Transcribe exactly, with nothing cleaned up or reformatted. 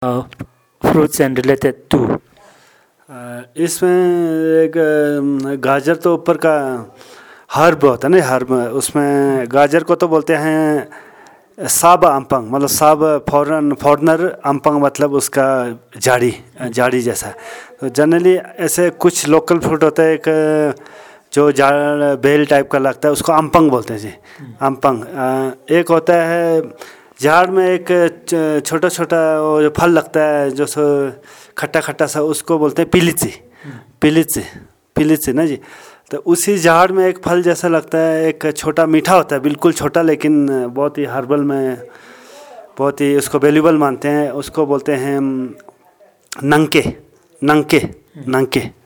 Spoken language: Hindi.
fruits and related to. इसमें एक गाजर तो ऊपर का हर्ब होता है ना, हर्ब, उसमें गाजर को तो बोलते हैं साब अम्पंग, मतलब साब फॉरन फॉरनर अम्पंग, मतलब उसका जाड़ी जाड़ी जैसा। तो जनरली ऐसे कुछ लोकल फ्रूट होता है, एक जो जाड़ बेल टाइप का लगता है उसको अम्पंग बोलते हैं जी, अम्पंग। एक होता है झाड़ में एक छोटा छोटा वो जो फल लगता है जो सो खट्टा खट्टा सा, उसको बोलते हैं पिलिची, पिलिची पिलिची ना जी। तो उसी झाड़ में एक फल जैसा लगता है, एक छोटा मीठा होता है, बिल्कुल छोटा, लेकिन बहुत ही हर्बल में बहुत ही उसको वैल्यूबल मानते हैं, उसको बोलते हैं नंके, नंके नंके।